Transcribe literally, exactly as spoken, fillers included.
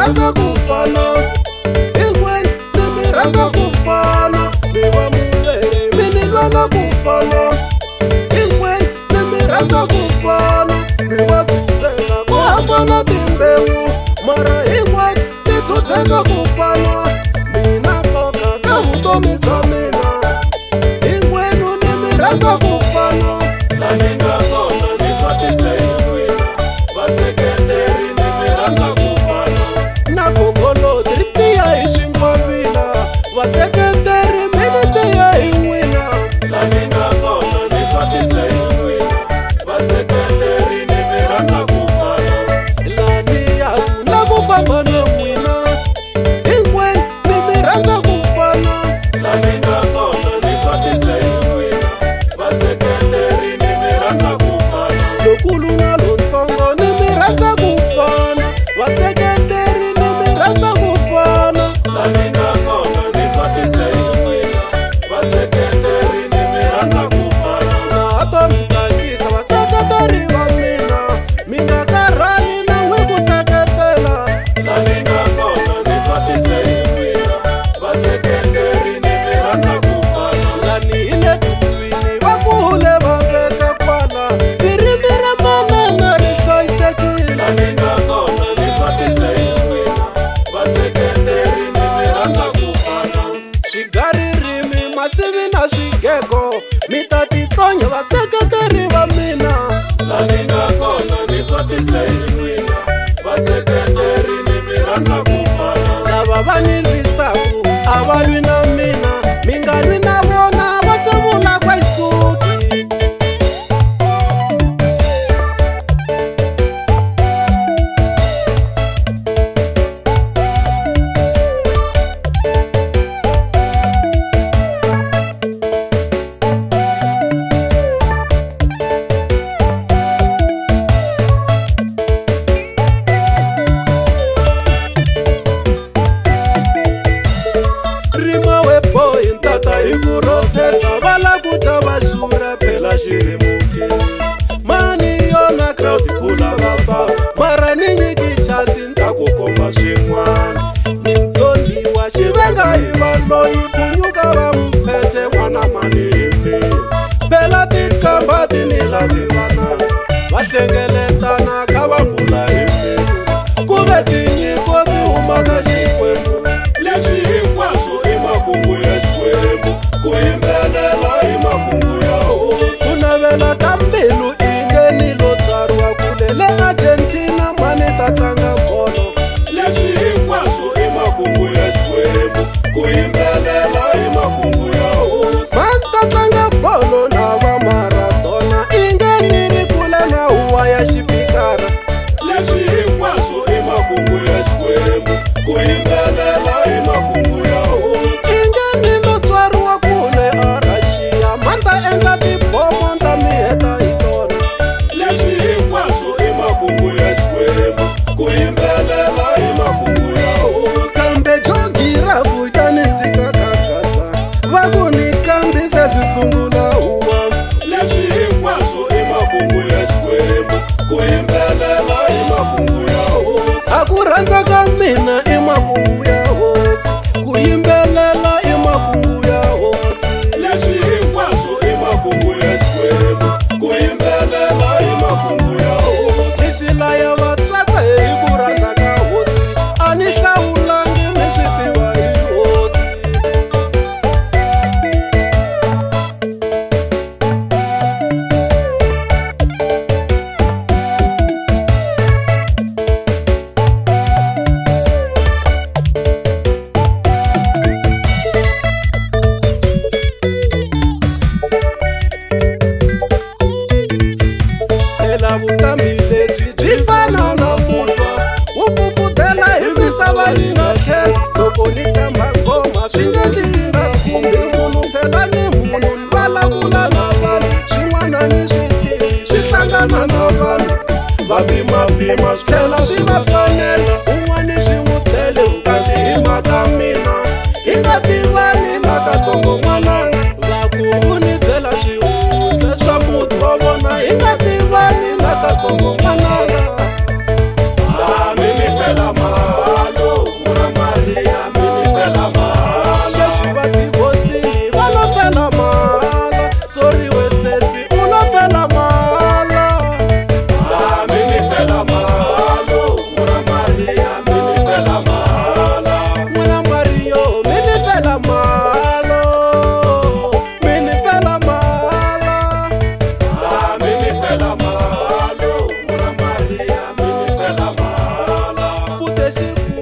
rhandza ku fana hinkwenu ni mi rhandza ku fana mi va mulele mi ni lwela ku fana hinkwenu ni mi rhandza ku fana mi va tsutsela ku hambana timbewu mara hinkwenu ni tsutseka ku fana mina nkoka ka vutomi bya mina hinkwenu ni mi rhandza ku fana la ni nga kona ni kotise hinkwenu vaseketeri ni mi rhandza ku fana na gongoloti ri tiya hi xinkovila vaseketeri mi ni tiya hi n'wina la ni nga kona ni kotise hinkwenu vaseketeri ni mi rhandza ku fana lani yaku na ku famba na n'wina hinkwenu ni mi rhandza ku fana la ni nga kona ni kotise hinkwenu vaseketeri ni mi rhandza ku fana lokulu na lontsongo ni mi rhandza ku fana vaseketeri ni mi rhandza ku fana la ni nga kona ni kotise hinkwenu vaseketeri ni mi rhandza ku fana na hato mi tsakisa vaseketeri va mina mi nga karhali na n'wi ku seketela la ni nga kona ni kotise hinkwenu vaseketeri ni mi rhandza ku fana lani hi le tilwini va kule va veka kwala ririmi ra manana ri hlayisekile la ni nga kona ni kotise hinkwenu vaseketeri ni mi rhandza ku fana xigaririmi masivi na xigego mi ta titlonya vaseketeri va mina la ni nga kona ni kotise hinkwenu vaseketeri ni mi rhandza ku fana lava va ni lwisaku a va lwi na mina mi nga lwi na vona va se vula kwayisuki rima weboy ntata hi ku rotesa va la ku dya va xurha phela xirimuke mani yona crowd kula vapa mara ni nyiki chasi nta ku komba swin'wana ni mzondiwa xivenga hi valoyi ku nyuka va mpheche n'wana mani hi mbili phela tikamba ti ni lavi vana va hlengeletana kha va vula hi mbili ku ve tinyiko ti humaka xikwembu leswi hinkwaswo i makungu ya xikwembu ku yimbelela hi makungu ya hosi ku navela ka mbilu i ngeni lo tswariwa kule le argentina mani ta tlanga bolo leswi hinkwaswo i makungu ya xikwembu ku yimbelela hi makungu ya hosi mani ta tlanga bolo na va maradona i ngeni ri kule na huwa ya xipikara leswi hinkwaswo i makungu ya xikwembu ku yimbelela hi makungu ya hosi i ngeni lo tswariwa kule a raxiya mani ta endla tibomo ta mi heta hi tona leswi hinkwaswo i makungu ya xikwembu ku yimbelela hi makungu ya hosi kambe jogira vuya ni tshika ka gasa va ku ni kambisa swi sungula huwa leswi hinkwaswo i makungu ya xikwembu ku yimbelela hi makungu ya hosi a ku rhandza ka mina i makungu ya hosi ku yimbelela i makungu ya hosi leswi hinkwaswo i makungu ya xikwembu ku yimbelela hi makungu ya hosi xixilaya vatswatsa hi ku rhandza ka hosi a ni hlawulangi mi swi tiva hi hosi phela vukambi lebyi byi fana na muhlwa wu fufutela hi misava yi nga tlhela loko ni kamba ngoma swi nge ti yi nga khumbi munhu phela ni munhu ni vulavula na vanhu swin'wana ni swi tivi swi hlangana na vanhu va pimapima swi tlhela swi va fanela un'wani swi n'wi tele vukati hi mhaka mina hi nga tivani na katsongo n'wananga va ku u ni byela swihundla swa muti wa vona hi nga tivani na katsongo n'wananga a mi mi fela mahalo lexikulu